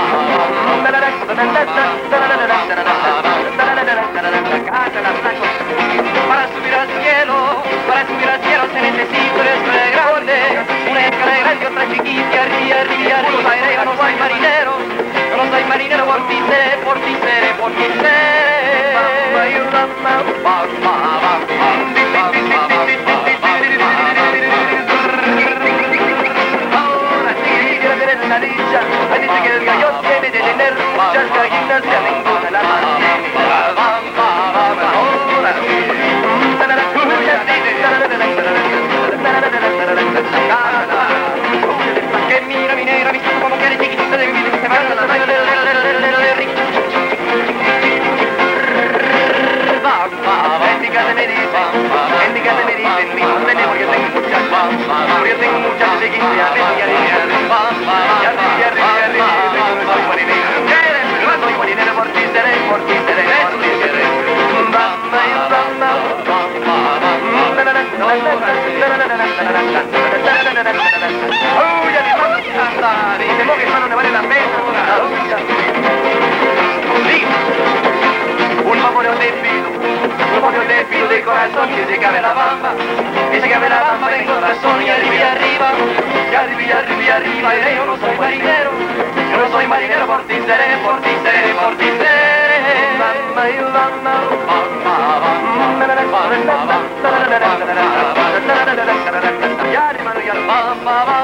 Para subir al cielo se necesita una escalera grande, una escalera grande, otra chiquita, arriba, yo no soy marinero, por ti seré, por ti seré, por ti seré. Ahora sí que tienes una dicha, ahí dice que el gallo tiene de tener muchas gallinas de arriba de la que mira mi negra, visto como que eres chiquitita de mi vida, que se va a Endicate me dicen, mi nombre porque tengo muchas chiquitas, soy marinero, por ti seré, por ti seré, por ti seré. Dice que eso no vale la pena. Un memorial de filo de corazón que se cabe la bamba, en corazón y arriba, y yo no soy marinero, por ti seré, por ti seré, por ti seré. Ya, hermano, ya,